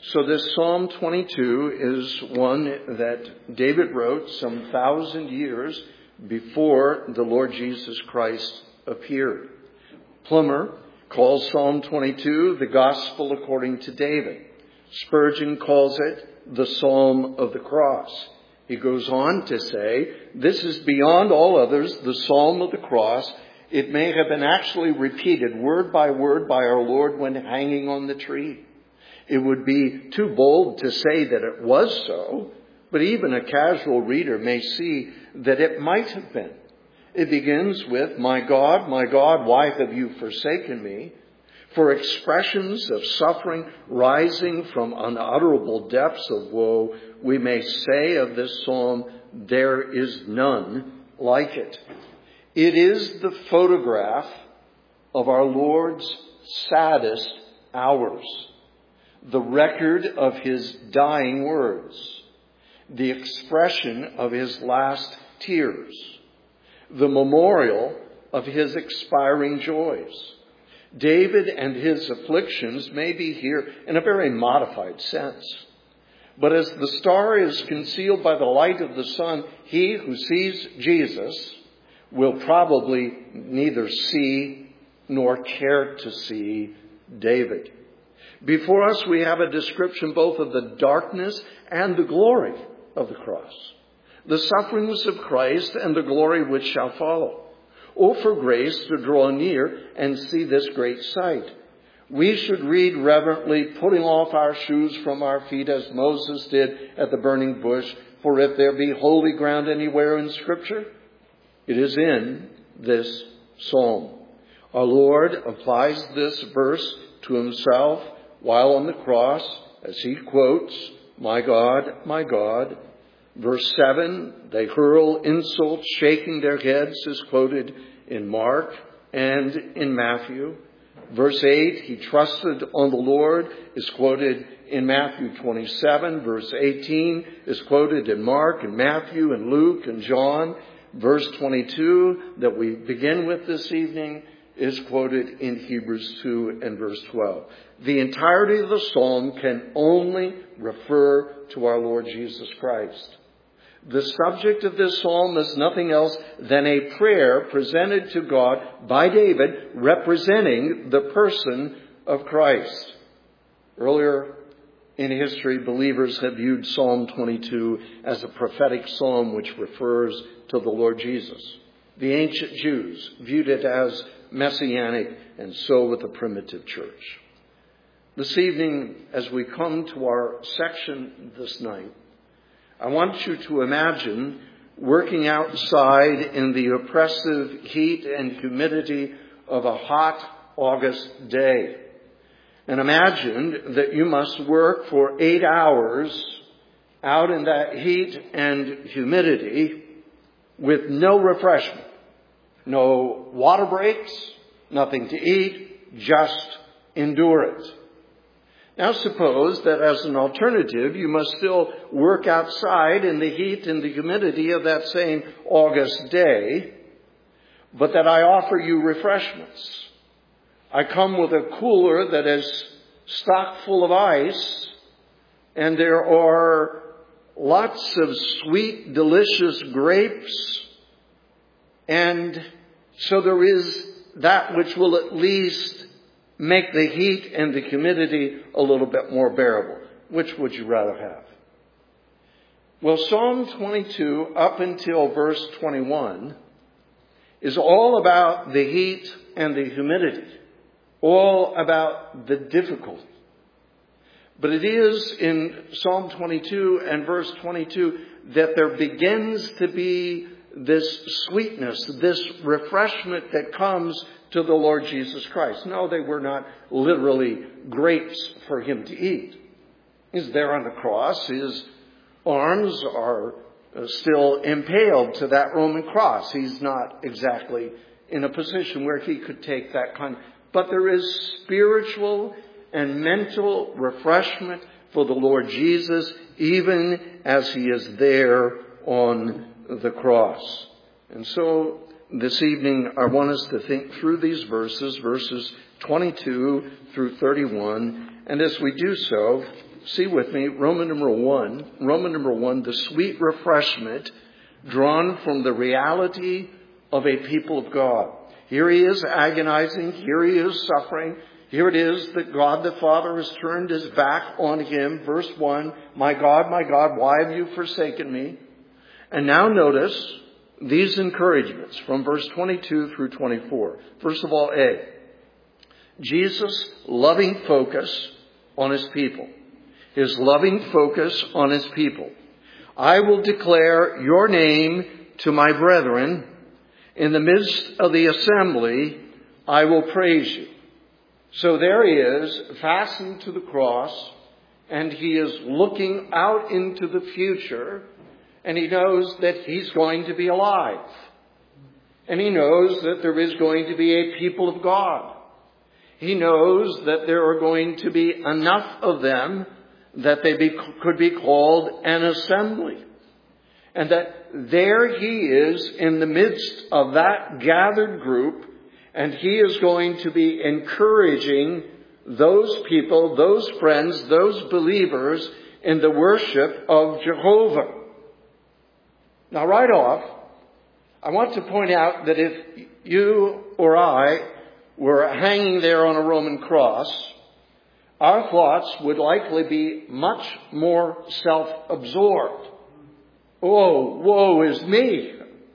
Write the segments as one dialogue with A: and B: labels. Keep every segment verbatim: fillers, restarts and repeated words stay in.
A: So this Psalm twenty-two is one that David wrote some thousand years before the Lord Jesus Christ appeared. Plummer calls Psalm twenty-two the Gospel according to David. Spurgeon calls it the Psalm of the Cross. He goes on to say, this is beyond all others, the Psalm of the Cross. It may have been actually repeated word by word by our Lord when hanging on the tree. It would be too bold to say that it was so, but even a casual reader may see that it might have been. It begins with, my God, my God, why have you forsaken me? For expressions of suffering rising from unutterable depths of woe, we may say of this psalm, there is none like it. It is the photograph of our Lord's saddest hours, the record of his dying words, the expression of his last tears, the memorial of his expiring joys. David and his afflictions may be here in a very modified sense. But as the star is concealed by the light of the sun, he who sees Jesus will probably neither see nor care to see David. Before us, we have a description both of the darkness and the glory of the cross, the sufferings of Christ and the glory which shall follow. Oh, for grace to draw near and see this great sight. We should read reverently, putting off our shoes from our feet as Moses did at the burning bush. For if there be holy ground anywhere in Scripture, it is in this psalm. Our Lord applies this verse to himself while on the cross as he quotes, my God, my God. Verse seven, they hurl insults, shaking their heads, is quoted in Mark and in Matthew. Verse eight, he trusted on the Lord, is quoted in Matthew twenty-seven. Verse eighteen is quoted in Mark and Matthew and Luke and John. Verse twenty-two that we begin with this evening is quoted in Hebrews two and verse twelve. The entirety of the psalm can only refer to our Lord Jesus Christ. The subject of this psalm is nothing else than a prayer presented to God by David representing the person of Christ. Earlier in history, believers have viewed Psalm twenty-two as a prophetic psalm which refers to the Lord Jesus. The ancient Jews viewed it as messianic, and so with the primitive church. This evening, as we come to our section this night, I want you to imagine working outside in the oppressive heat and humidity of a hot August day. And imagine that you must work for eight hours out in that heat and humidity with no refreshment, no water breaks, nothing to eat, just endure it. Now suppose that as an alternative, you must still work outside in the heat and the humidity of that same August day, but that I offer you refreshments. I come with a cooler that is stocked full of ice, and there are lots of sweet, delicious grapes, and so there is that which will at least make the heat and the humidity a little bit more bearable. Which would you rather have? Well, Psalm twenty-two, up until verse twenty-one, is all about the heat and the humidity, all about the difficulty. But it is in Psalm twenty-two and verse twenty-two that there begins to be this sweetness, this refreshment that comes to the Lord Jesus Christ. No, they were not literally grapes for him to eat. He's there on the cross. His arms are still impaled to that Roman cross. He's not exactly in a position where he could take that kind. But there is spiritual and mental refreshment for the Lord Jesus, even as he is there on the cross. And so this evening, I want us to think through these verses, verses twenty-two through thirty-one. And as we do so, see with me Roman number one, Roman number one, the sweet refreshment drawn from the reality of a people of God. Here he is agonizing. Here he is suffering. Here it is that God the Father has turned his back on him. Verse one, my God, my God, why have you forsaken me? And now notice these encouragements from verse twenty-two through twenty-four. First of all, A, Jesus' loving focus on his people. His loving focus on his people. I will declare your name to my brethren. In the midst of the assembly, I will praise you. So there he is, fastened to the cross, and he is looking out into the future, and he knows that he's going to be alive. And he knows that there is going to be a people of God. He knows that there are going to be enough of them that they be, could be called an assembly. And that there he is in the midst of that gathered group, and he is going to be encouraging those people, those friends, those believers in the worship of Jehovah. Now, right off, I want to point out that if you or I were hanging there on a Roman cross, our thoughts would likely be much more self-absorbed. Oh, woe is me.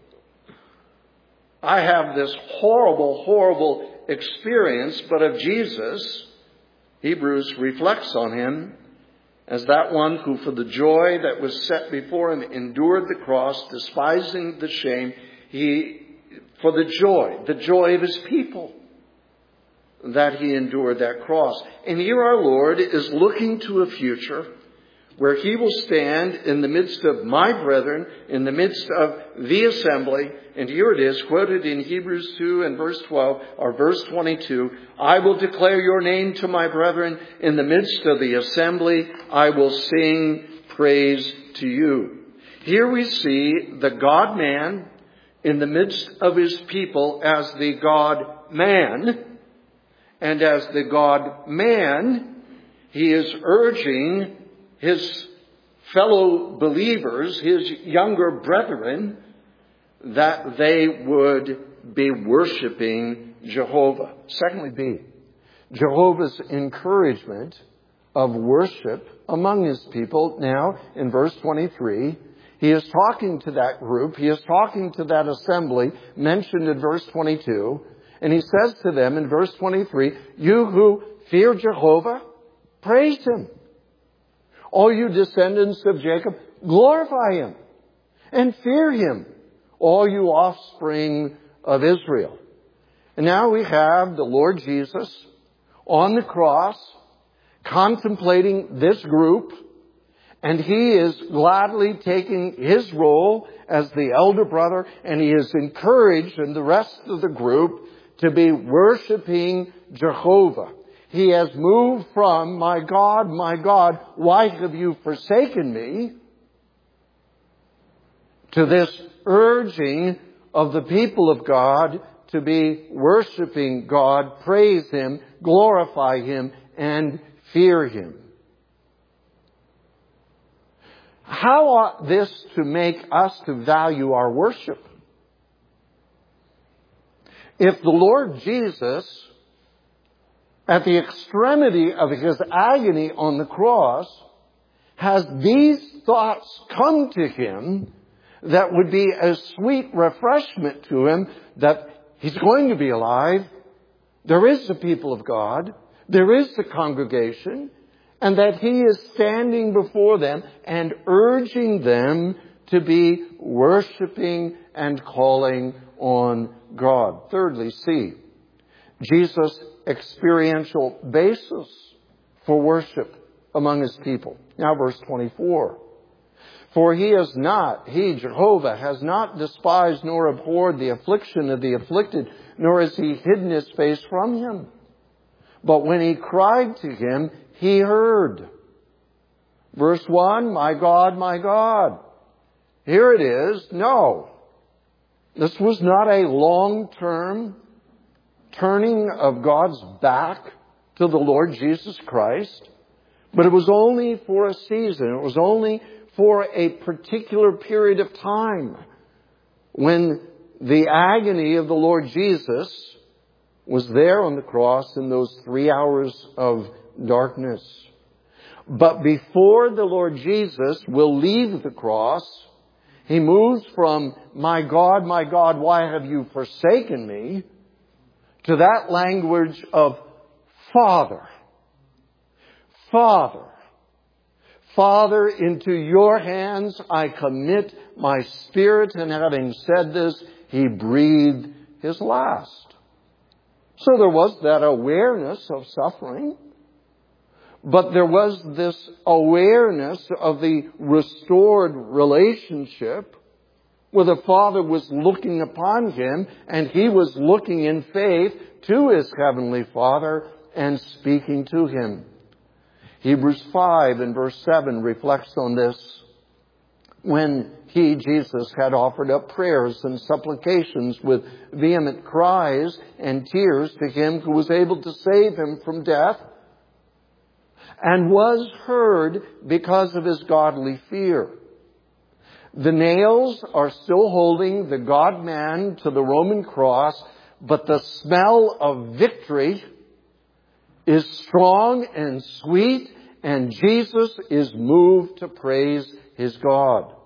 A: I have this horrible, horrible experience, but of Jesus, Hebrews reflects on him as that one who for the joy that was set before him endured the cross, despising the shame, he, for the joy, the joy of his people, that he endured that cross. And here our Lord is looking to a future where he will stand in the midst of my brethren, in the midst of the assembly. And here it is, quoted in Hebrews two and verse twelve, or verse twenty-two. I will declare your name to my brethren. In the midst of the assembly, I will sing praise to you. Here we see the God-man in the midst of his people as the God-man. And as the God-man, he is urging his fellow believers, his younger brethren, that they would be worshiping Jehovah. Secondly, B, Jehovah's encouragement of worship among his people. Now, in verse twenty-three, he is talking to that group. He is talking to that assembly mentioned in verse twenty-two. And he says to them in verse twenty-three, you who fear Jehovah, praise him. All you descendants of Jacob, glorify him and fear him, all you offspring of Israel. And now we have the Lord Jesus on the cross contemplating this group, and he is gladly taking his role as the elder brother, and he is encouraged in the rest of the group to be worshiping Jehovah. He has moved from, my God, my God, why have you forsaken me, to this urging of the people of God to be worshiping God, praise him, glorify him, and fear him. How ought this to make us to value our worship? If the Lord Jesus, at the extremity of his agony on the cross, has these thoughts come to him that would be a sweet refreshment to him, that he's going to be alive, there is the people of God, there is the congregation, and that he is standing before them and urging them to be worshiping and calling on God. Thirdly, C, Jesus' experiential basis for worship among his people. Now verse twenty-four. For he has not, he, Jehovah, has not despised nor abhorred the affliction of the afflicted, nor has he hidden his face from him. But when he cried to him, he heard. Verse one, my God, my God. Here it is. No. This was not a long-term turning of God's back to the Lord Jesus Christ. But it was only for a season. It was only for a particular period of time when the agony of the Lord Jesus was there on the cross in those three hours of darkness. But before the Lord Jesus will leave the cross, He moves from, my God, my God, why have you forsaken me, to that language of Father. Father. Father, into your hands I commit my spirit. And having said this, He breathed His last. So there was that awareness of suffering. But there was this awareness of the restored relationship where the Father was looking upon Him and He was looking in faith to His Heavenly Father and speaking to Him. Hebrews five and verse seven reflects on this. When He, Jesus, had offered up prayers and supplications with vehement cries and tears to Him who was able to save Him from death, and was heard because of His godly fear. The nails are still holding the God-man to the Roman cross, but the smell of victory is strong and sweet, and Jesus is moved to praise His God.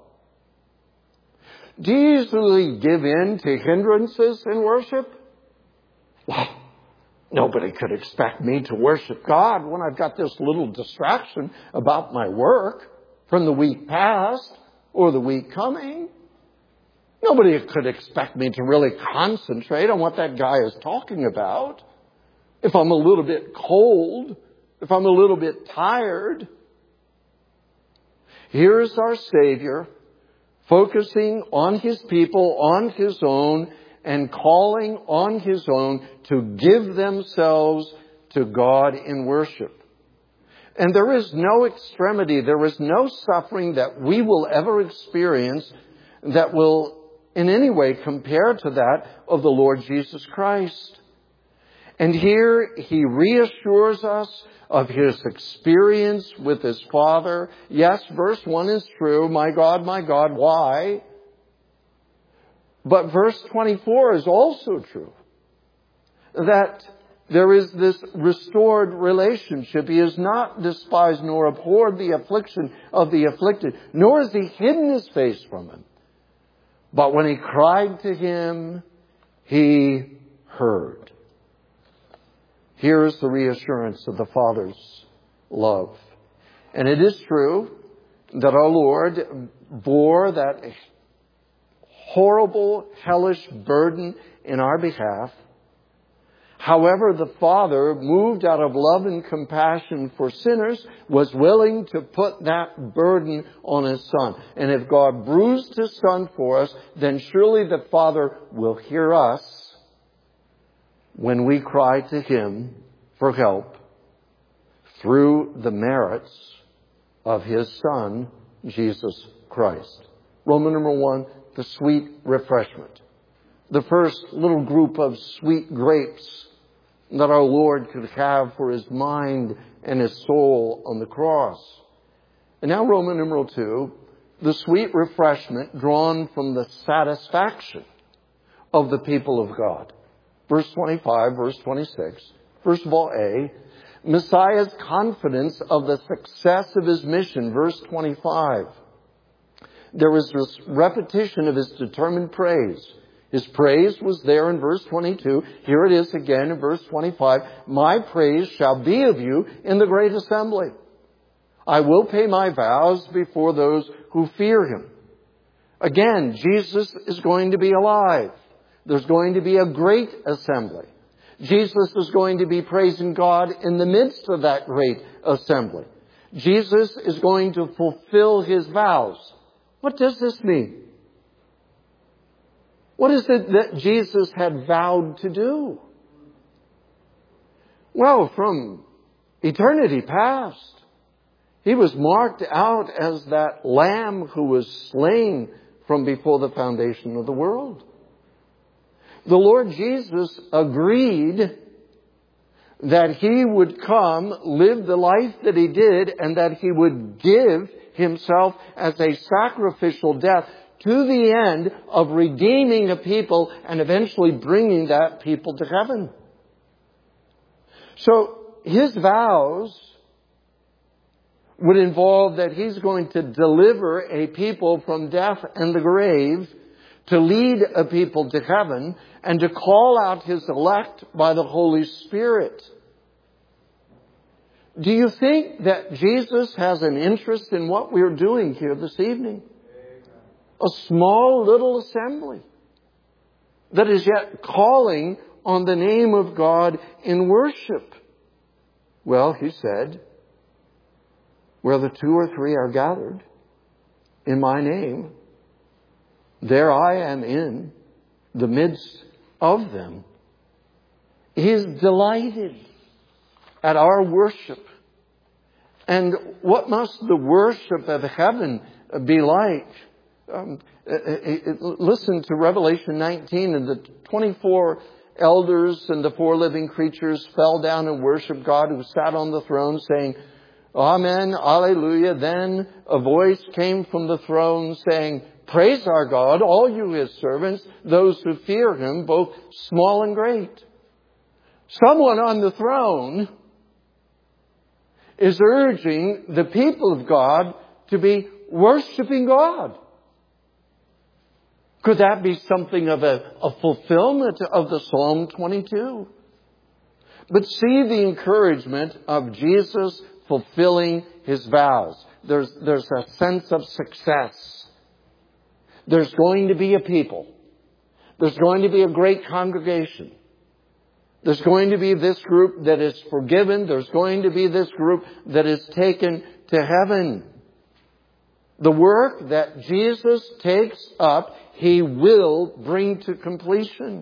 A: Do you easily give in to hindrances in worship? Well, nobody could expect me to worship God when I've got this little distraction about my work from the week past or the week coming. Nobody could expect me to really concentrate on what that guy is talking about. If I'm a little bit cold, if I'm a little bit tired. Here's our Savior focusing on His people, on His own, and calling on His own to give themselves to God in worship. And there is no extremity, there is no suffering that we will ever experience that will in any way compare to that of the Lord Jesus Christ. And here He reassures us of His experience with His Father. Yes, verse one is true. My God, my God, why? But verse twenty-four is also true. That there is this restored relationship. He has not despised nor abhorred the affliction of the afflicted, nor has He hidden His face from him. But when he cried to Him, He heard. Here is the reassurance of the Father's love. And it is true that our Lord bore that horrible, hellish burden in our behalf. However, the Father, moved out of love and compassion for sinners, was willing to put that burden on His Son. And if God bruised His Son for us, then surely the Father will hear us when we cry to Him for help through the merits of His Son, Jesus Christ. Roman number one, the sweet refreshment. The first little group of sweet grapes that our Lord could have for His mind and His soul on the cross. And now Roman numeral two, the sweet refreshment drawn from the satisfaction of the people of God. Verse twenty-five, verse twenty-six. First of all, A, Messiah's confidence of the success of His mission. Verse twenty-five. There was this repetition of His determined praise. His praise was there in verse twenty-two. Here it is again in verse twenty-five. My praise shall be of you in the great assembly. I will pay my vows before those who fear Him. Again, Jesus is going to be alive. There's going to be a great assembly. Jesus is going to be praising God in the midst of that great assembly. Jesus is going to fulfill His vows. What does this mean? What is it that Jesus had vowed to do? Well, from eternity past, He was marked out as that lamb who was slain from before the foundation of the world. The Lord Jesus agreed that He would come, live the life that He did, and that He would give Himself as a sacrificial death to the end of redeeming a people and eventually bringing that people to heaven. So His vows would involve that He's going to deliver a people from death and the grave, to lead a people to heaven, and to call out His elect by the Holy Spirit. Do you think that Jesus has an interest in what we're doing here this evening? A small little assembly that is yet calling on the name of God in worship. Well, He said, where the two or three are gathered in my name, there I am in the midst of them. He is delighted at our worship. And what must the worship of heaven be like? Um, listen to Revelation nineteen, and the twenty-four elders and the four living creatures fell down and worshiped God who sat on the throne, saying, Amen, Alleluia. Then a voice came from the throne saying, Praise our God, all you His servants, those who fear Him, both small and great. Someone on the throne is urging the people of God to be worshiping God. Could that be something of a, a fulfillment of the Psalm twenty-two? But see the encouragement of Jesus fulfilling His vows. There's, there's a sense of success. There's going to be a people. There's going to be a great congregation. There's going to be this group that is forgiven. There's going to be this group that is taken to heaven. The work that Jesus takes up, He will bring to completion.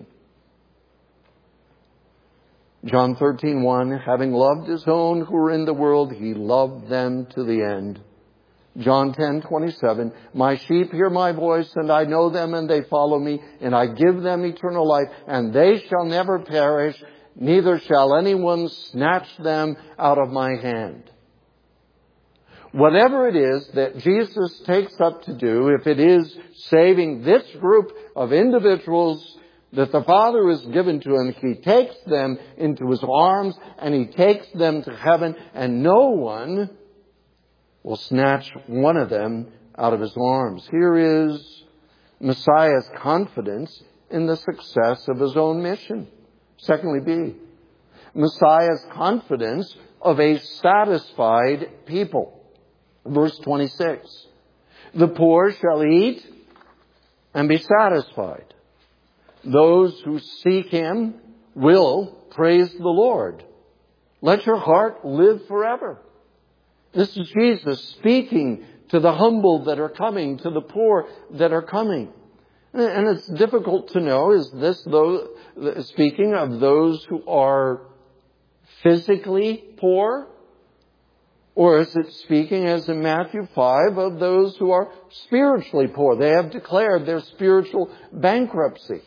A: John thirteen one, having loved His own who were in the world, He loved them to the end. John ten twenty-seven, my sheep hear my voice, and I know them, and they follow me, and I give them eternal life, and they shall never perish, neither shall anyone snatch them out of my hand. Whatever it is that Jesus takes up to do, if it is saving this group of individuals that the Father has given to Him, He takes them into His arms and He takes them to heaven, and no one will snatch one of them out of His arms. Here is Messiah's confidence in the success of His own mission. Secondly, B, Messiah's confidence of a satisfied people. Verse twenty-six, the poor shall eat and be satisfied. Those who seek Him will praise the Lord. Let your heart live forever. This is Jesus speaking to the humble that are coming, to the poor that are coming. And it's difficult to know, is this those, speaking of those who are physically poor? Or is it speaking, as in Matthew five, of those who are spiritually poor? They have declared their spiritual bankruptcy.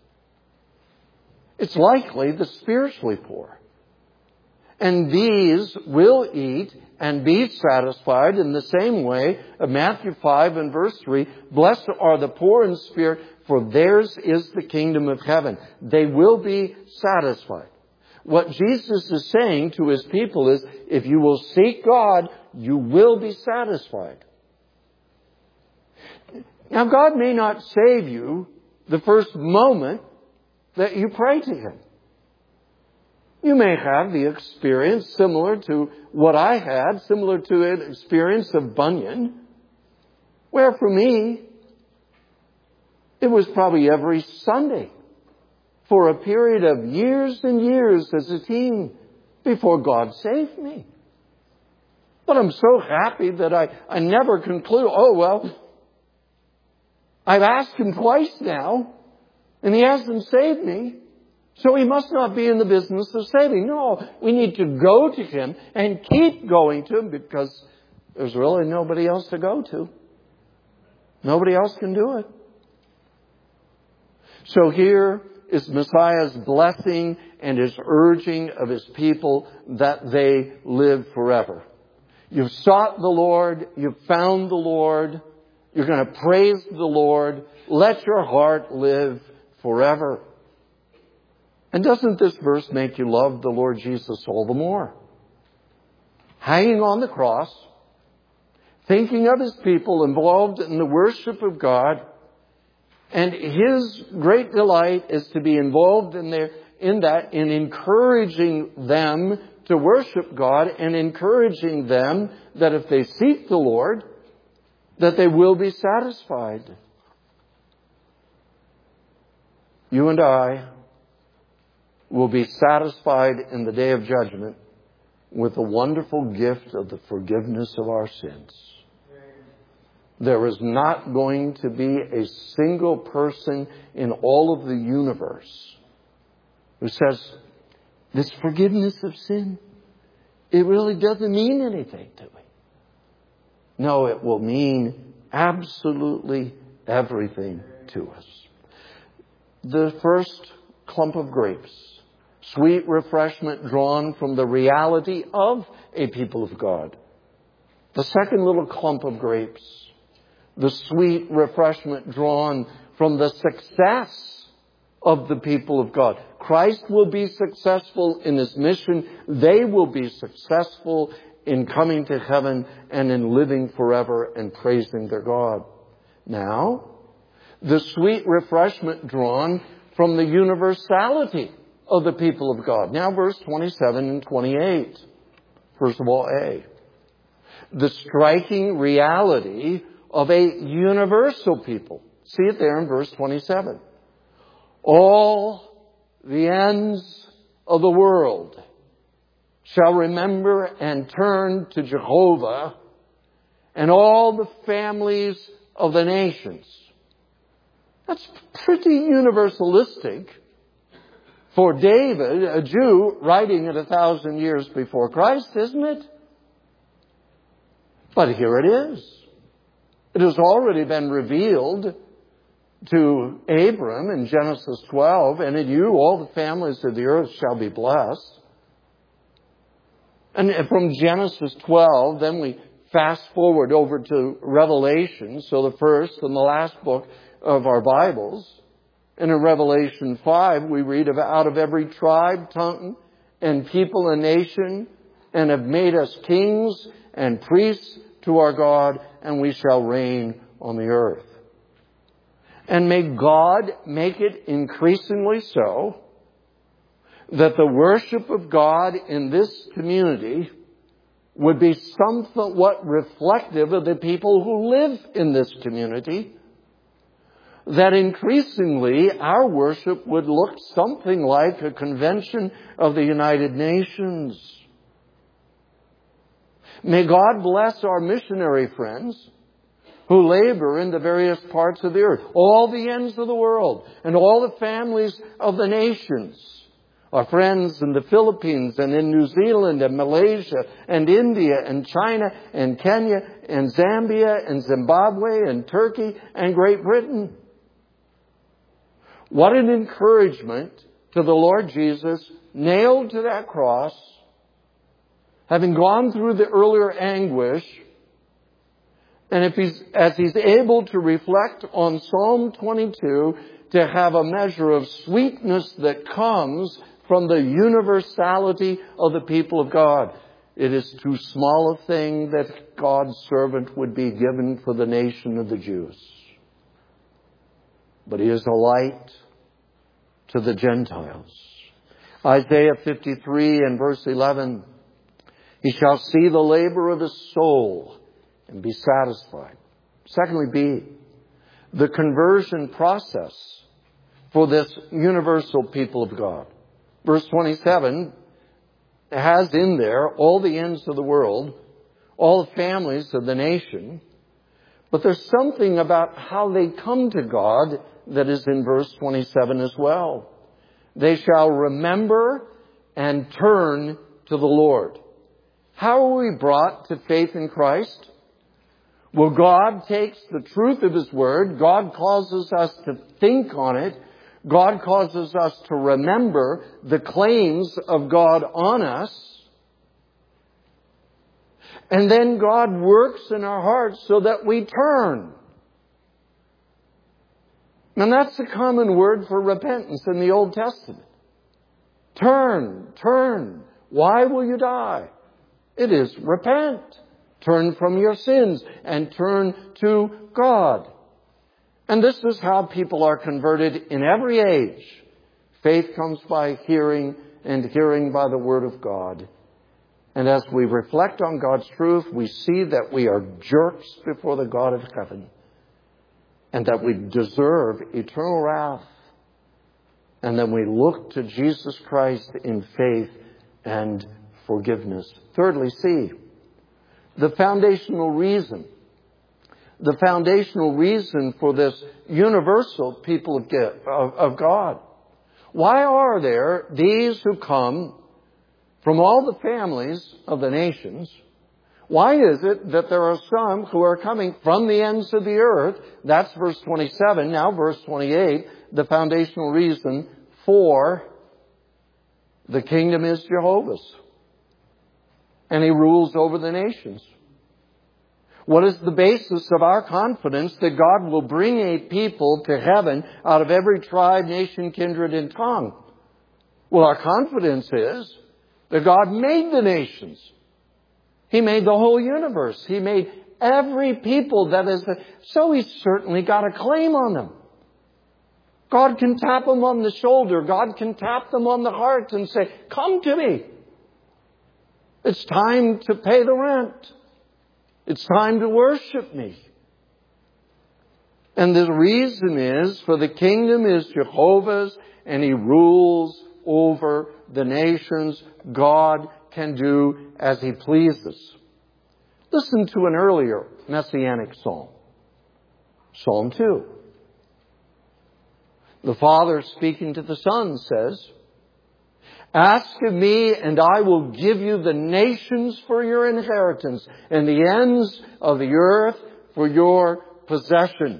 A: It's likely the spiritually poor. And these will eat and be satisfied in the same way of Matthew five and verse three. Blessed are the poor in spirit, for theirs is the kingdom of heaven. They will be satisfied. What Jesus is saying to His people is, if you will seek God, you will be satisfied. Now, God may not save you the first moment that you pray to Him. You may have the experience similar to what I had, similar to an experience of Bunyan, where for me, it was probably every Sunday for a period of years and years as a teen before God saved me. But I'm so happy that I, I never conclude, oh, well, I've asked Him twice now, and He hasn't saved me, so He must not be in the business of saving. No, we need to go to Him and keep going to Him, because there's really nobody else to go to. Nobody else can do it. So here is Messiah's blessing and his urging of his people that they live forever. You've sought the Lord. You've found the Lord. You're going to praise the Lord. Let your heart live forever. And doesn't this verse make you love the Lord Jesus all the more? Hanging on the cross, thinking of his people involved in the worship of God, and his great delight is to be involved in their, in that, in encouraging them to worship God and encouraging them that if they seek the Lord, that they will be satisfied. You and I will be satisfied in the day of judgment with the wonderful gift of the forgiveness of our sins. There is not going to be a single person in all of the universe who says, this forgiveness of sin, it really doesn't mean anything to me. No, it will mean absolutely everything to us. The first clump of grapes, sweet refreshment drawn from the reality of a people of God. The second little clump of grapes, the sweet refreshment drawn from the success of the people of God. Christ will be successful in his mission. They will be successful in coming to heaven and in living forever and praising their God. Now, the sweet refreshment drawn from the universality of the people of God. Now, verse twenty-seven and twenty-eight. First of all, A. The striking reality of a universal people. See it there in verse twenty-seven. All the ends of the world shall remember and turn to Jehovah, and all the families of the nations. That's pretty universalistic for David, a Jew, writing it a thousand years before Christ, isn't it? But here it is. It has already been revealed to Abram in Genesis twelve, and in you all the families of the earth shall be blessed. And from Genesis twelve, then we fast forward over to Revelation, so the first and the last book of our Bibles. And in Revelation five, we read of out of every tribe, tongue, and people and nation, and have made us kings and priests to our God, and we shall reign on the earth. And may God make it increasingly so that the worship of God in this community would be somewhat reflective of the people who live in this community. That increasingly our worship would look something like a convention of the United Nations. May God bless our missionary friends who labor in the various parts of the earth, all the ends of the world, and all the families of the nations. Our friends in the Philippines and in New Zealand and Malaysia and India and China and Kenya and Zambia and Zimbabwe and Turkey and Great Britain. What an encouragement to the Lord Jesus, nailed to that cross, having gone through the earlier anguish. And if he's, as he's able to reflect on Psalm twenty-two, to have a measure of sweetness that comes from the universality of the people of God. It is too small a thing that God's servant would be given for the nation of the Jews. But he is a light to the Gentiles. Isaiah fifty-three and verse eleven. He shall see the labor of his soul and be satisfied. Secondly, B, the conversion process for this universal people of God. Verse twenty-seven has in there all the ends of the world, all the families of the nation. But there's something about how they come to God that is in verse twenty-seven as well. They shall remember and turn to the Lord. How are we brought to faith in Christ? Well, God takes the truth of his word. God causes us to think on it. God causes us to remember the claims of God on us. And then God works in our hearts so that we turn. And that's a common word for repentance in the Old Testament. Turn, turn. Why will you die? It is repent. Turn from your sins and turn to God. And this is how people are converted in every age. Faith comes by hearing, and hearing by the Word of God. And as we reflect on God's truth, we see that we are jerks before the God of heaven, and that we deserve eternal wrath. And then we look to Jesus Christ in faith and forgiveness. Thirdly, see, the foundational reason. The foundational reason for this universal people of, of God. Why are there these who come from all the families of the nations? Why is it that there are some who are coming from the ends of the earth? That's verse twenty-seven. Now verse twenty-eight, the foundational reason for the kingdom is Jehovah's. And He rules over the nations. What is the basis of our confidence that God will bring a people to heaven out of every tribe, nation, kindred, and tongue? Well, our confidence is that God made the nations. He made the whole universe. He made every people that is... So He's certainly got a claim on them. God can tap them on the shoulder. God can tap them on the heart and say, come to me. It's time to pay the rent. It's time to worship me. And the reason is, for the kingdom is Jehovah's, and He rules over the nations. God can do as He pleases. Listen to an earlier messianic psalm. Psalm two. The Father speaking to the Son says, ask of me, and I will give you the nations for your inheritance, and the ends of the earth for your possession.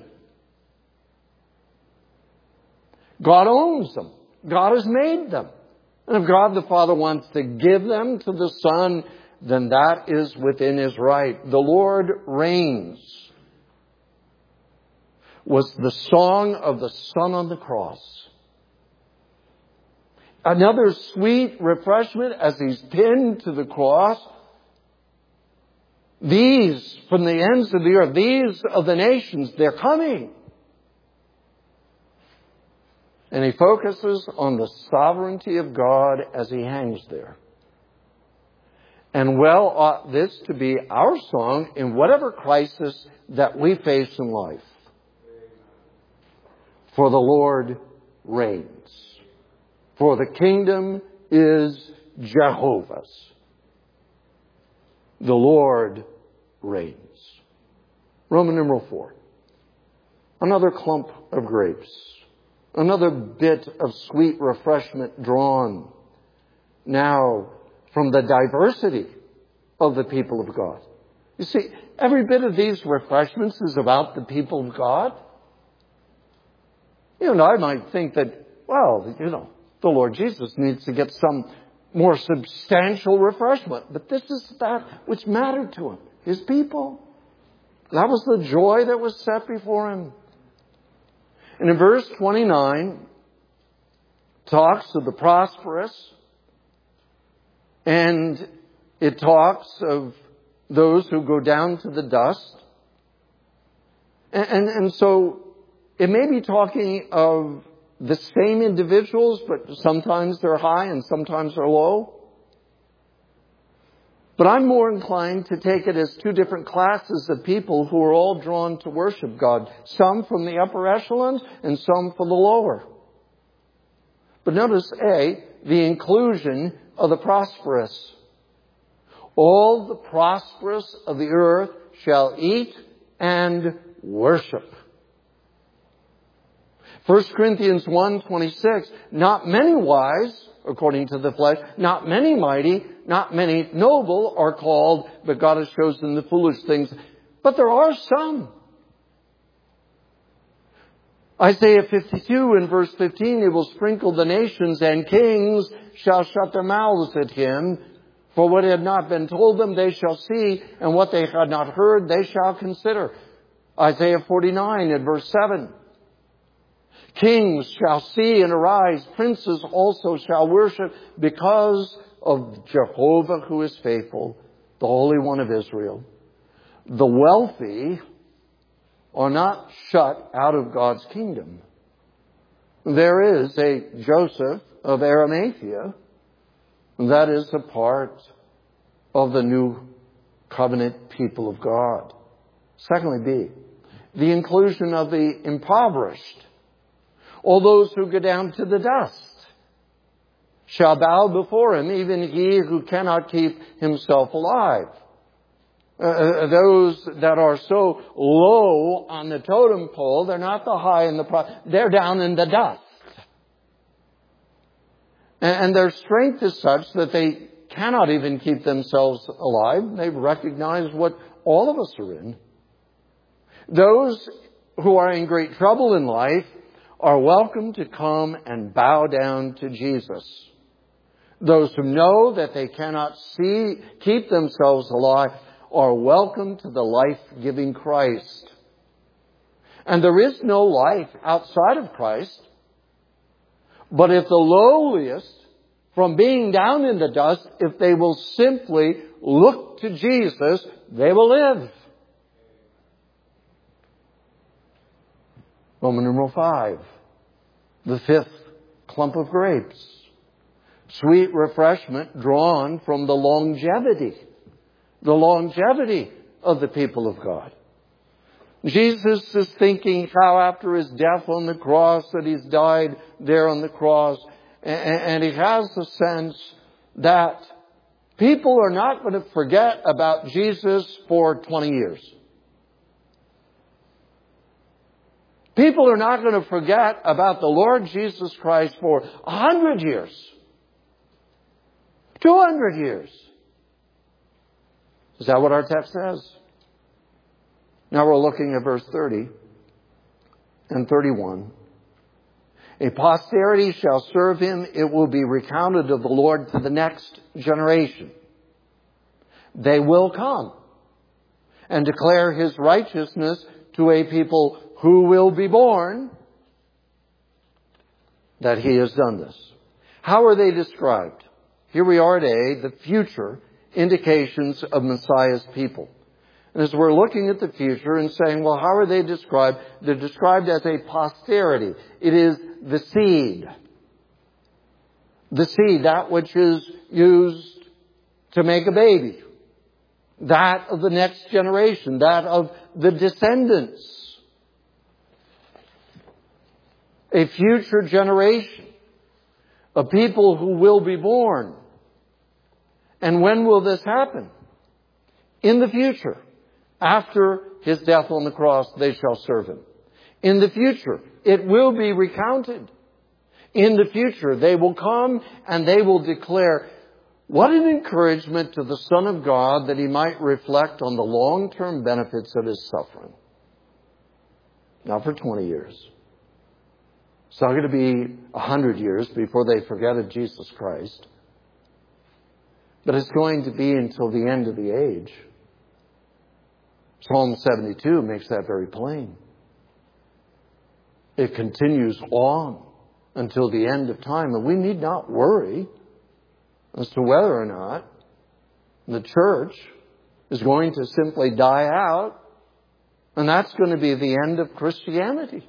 A: God owns them. God has made them. And if God the Father wants to give them to the Son, then that is within His right. The Lord reigns was the song of the Son on the cross. Another sweet refreshment as He's pinned to the cross. These, from the ends of the earth, these of the nations, they're coming. And He focuses on the sovereignty of God as He hangs there. And well ought this to be our song in whatever crisis that we face in life. For the Lord reigns. For the kingdom is Jehovah's. The Lord reigns. Roman numeral four. Another clump of grapes. Another bit of sweet refreshment drawn now from the diversity of the people of God. You see, every bit of these refreshments is about the people of God. You and I might think that, well, you know, the Lord Jesus needs to get some more substantial refreshment. But this is that which mattered to Him, His people. That was the joy that was set before Him. And in verse twenty-nine, talks of the prosperous, and it talks of those who go down to the dust. And, and, and so it may be talking of the same individuals, but sometimes they're high and sometimes they're low. But I'm more inclined to take it as two different classes of people who are all drawn to worship God. Some from the upper echelons and some from the lower. But notice A, the inclusion of the prosperous. All the prosperous of the earth shall eat and worship. First Corinthians one twenty-six, not many wise, according to the flesh, not many mighty, not many noble are called, but God has chosen the foolish things. But there are some. Isaiah fifty-two in verse fifteen, He will sprinkle the nations, and kings shall shut their mouths at Him. For what had not been told them, they shall see, and what they had not heard, they shall consider. Isaiah forty-nine in verse seven. Kings shall see and arise, princes also shall worship, because of Jehovah who is faithful, the Holy One of Israel. The wealthy are not shut out of God's kingdom. There is a Joseph of Arimathea that is a part of the new covenant people of God. Secondly, B, the inclusion of the impoverished. All those who go down to the dust shall bow before Him, even he who cannot keep himself alive. Uh, those that are so low on the totem pole, they're not the high and the pro- they're down in the dust. And, and their strength is such that they cannot even keep themselves alive. They recognize what all of us are in. Those who are in great trouble in life are welcome to come and bow down to Jesus. Those who know that they cannot see, keep themselves alive are welcome to the life-giving Christ. And there is no life outside of Christ. But if the lowliest, from being down in the dust, if they will simply look to Jesus, they will live. Roman numeral five, the fifth clump of grapes. Sweet refreshment drawn from the longevity, the longevity of the people of God. Jesus is thinking how after His death on the cross that He's died there on the cross, and He has the sense that people are not going to forget about Jesus for twenty years. People are not going to forget about the Lord Jesus Christ for a hundred years. Two hundred years. Is that what our text says? Now we're looking at verse thirty and thirty-one. A posterity shall serve Him. It will be recounted of the Lord to the next generation. They will come and declare His righteousness to a people who will be born, that He has done this. How are they described? Here we are at A, the future indications of Messiah's people. And as we're looking at the future and saying, well, how are they described? They're described as a posterity. It is the seed. The seed, that which is used to make a baby. That of the next generation. That of the descendants. A future generation of people who will be born. And when will this happen? In the future. After His death on the cross, they shall serve Him. In the future, it will be recounted. In the future, they will come and they will declare, what an encouragement to the Son of God that He might reflect on the long-term benefits of His suffering. Not for twenty years. It's not going to be a hundred years before they forget of Jesus Christ. But it's going to be until the end of the age. Psalm seventy-two makes that very plain. It continues on until the end of time. And we need not worry as to whether or not the church is going to simply die out. And that's going to be the end of Christianity.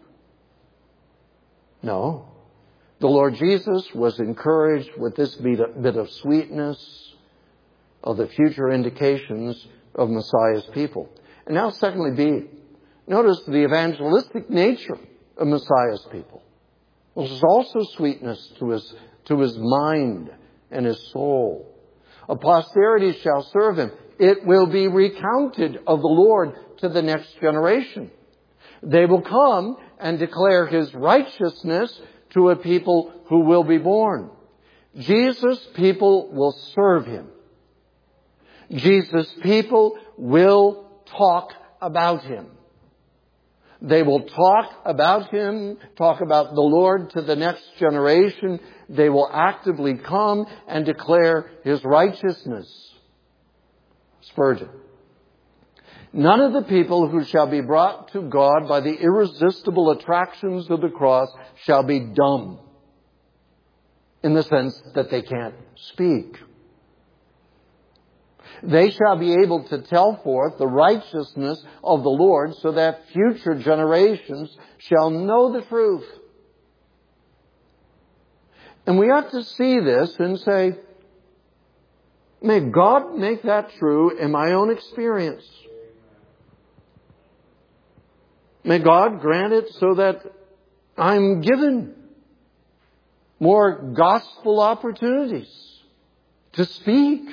A: No. The Lord Jesus was encouraged with this bit of sweetness of the future indications of Messiah's people. And now secondly, B, notice the evangelistic nature of Messiah's people. This is also sweetness to his, to his mind and his soul. A posterity shall serve Him. It will be recounted of the Lord to the next generation. They will come and declare His righteousness to a people who will be born. Jesus' people will serve Him. Jesus' people will talk about Him. They will talk about Him, talk about the Lord to the next generation. They will actively come and declare His righteousness. Spurgeon. None of the people who shall be brought to God by the irresistible attractions of the cross shall be dumb, in the sense that they can't speak. They shall be able to tell forth the righteousness of the Lord so that future generations shall know the truth. And we ought to see this and say, may God make that true in my own experience. May God grant it so that I'm given more gospel opportunities to speak.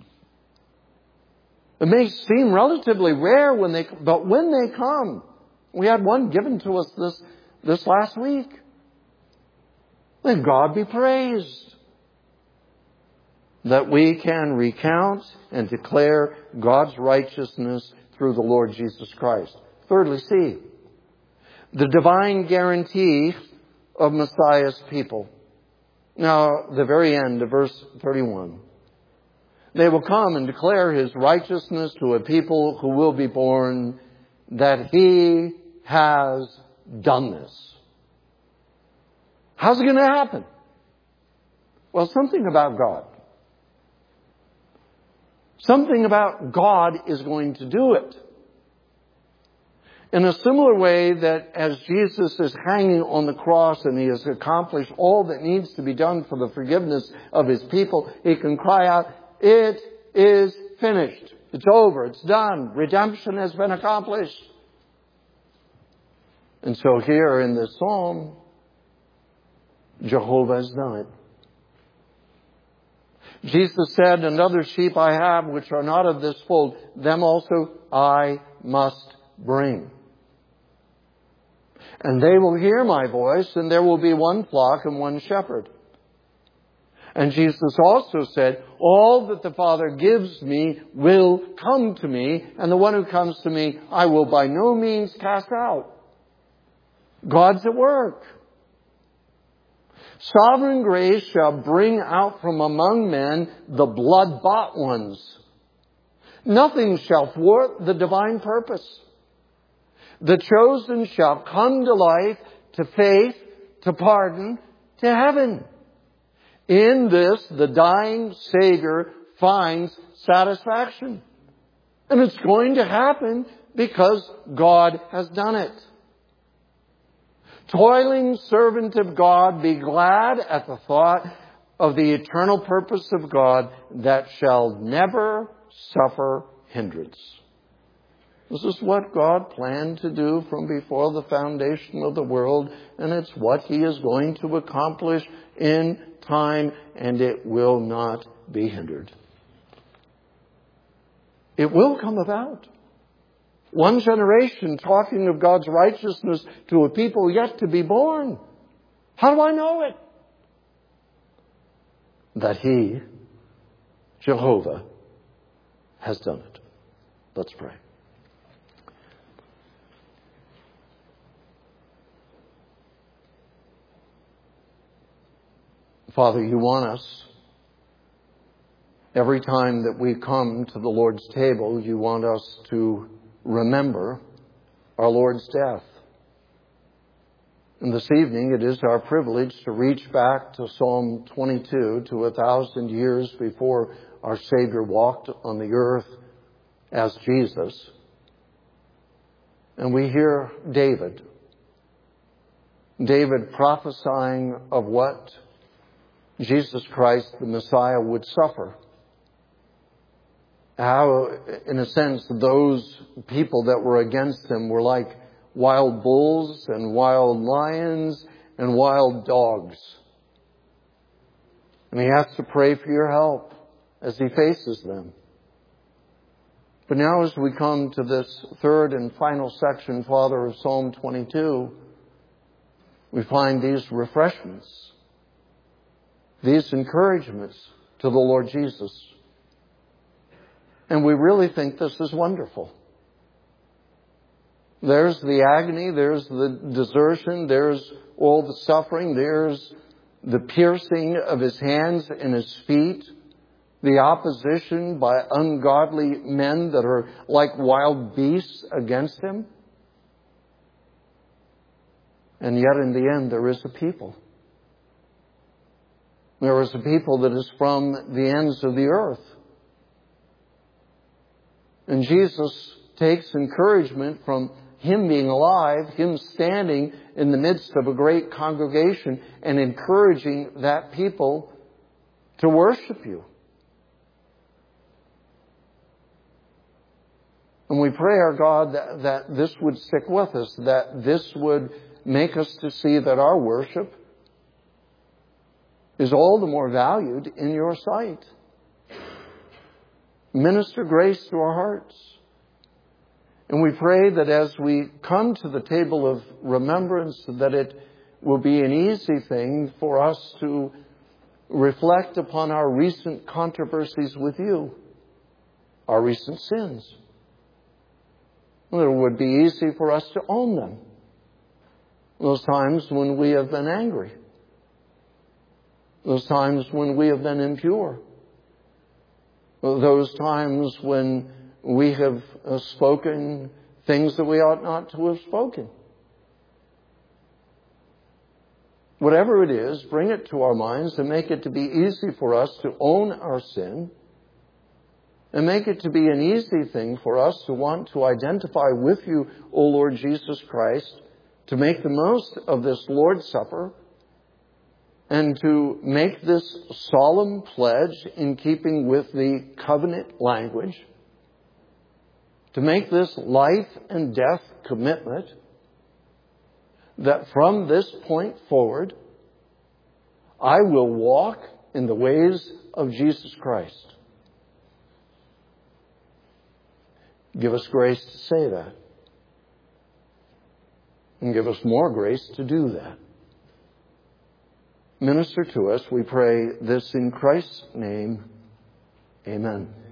A: It may seem relatively rare when they, but when they come, we had one given to us this, this last week. May God be praised that we can recount and declare God's righteousness through the Lord Jesus Christ. Thirdly, see, the divine guarantee of Messiah's people. Now, the very end of verse thirty-one. They will come and declare His righteousness to a people who will be born, that He has done this. How's it going to happen? Well, something about God. Something about God is going to do it. In a similar way that as Jesus is hanging on the cross and He has accomplished all that needs to be done for the forgiveness of His people, He can cry out, "It is finished. It's over. It's done. Redemption has been accomplished." And so here in this psalm, Jehovah has done it. Jesus said, "And other sheep I have which are not of this fold, them also I must bring. And they will hear my voice, and there will be one flock and one shepherd." And Jesus also said, "All that the Father gives me will come to me, and the one who comes to me I will by no means cast out." God's at work. Sovereign grace shall bring out from among men the blood-bought ones. Nothing shall thwart the divine purpose. The chosen shall come to life, to faith, to pardon, to heaven. In this, the dying Savior finds satisfaction. And it's going to happen because God has done it. Toiling servant of God, be glad at the thought of the eternal purpose of God that shall never suffer hindrance. This is what God planned to do from before the foundation of the world, and it's what He is going to accomplish in time, and it will not be hindered. It will come about. One generation talking of God's righteousness to a people yet to be born. How do I know it? That He, Jehovah, has done it. Let's pray. Father, You want us, every time that we come to the Lord's table, You want us to remember our Lord's death. And this evening, it is our privilege to reach back to Psalm twenty-two, to a thousand years before our Savior walked on the earth as Jesus. And we hear David. David prophesying of what Jesus Christ, the Messiah, would suffer. How, in a sense, those people that were against Him were like wild bulls and wild lions and wild dogs. And He has to pray for your help as He faces them. But now as we come to this third and final section, Father, of Psalm twenty-two, we find these refreshments, these encouragements to the Lord Jesus. And we really think this is wonderful. There's the agony, there's the desertion, there's all the suffering, there's the piercing of his hands and his feet, the opposition by ungodly men that are like wild beasts against him. And yet in the end, there is a people. There is a people that is from the ends of the earth. And Jesus takes encouragement from him being alive, him standing in the midst of a great congregation and encouraging that people to worship you. And we pray, our God, that, that this would stick with us, that this would make us to see that our worship is all the more valued in your sight. Minister grace to our hearts. And we pray that as we come to the table of remembrance, that it will be an easy thing for us to reflect upon our recent controversies with you, our recent sins. That it would be easy for us to own them. Those times when we have been angry. Those times when we have been impure. Those times when we have spoken things that we ought not to have spoken. Whatever it is, bring it to our minds and make it to be easy for us to own our sin. And make it to be an easy thing for us to want to identify with you, O Lord Jesus Christ, to make the most of this Lord's Supper, and to make this solemn pledge in keeping with the covenant language, to make this life and death commitment, that from this point forward, I will walk in the ways of Jesus Christ. Give us grace to say that. And give us more grace to do that. Minister to us, we pray this in Christ's name. Amen.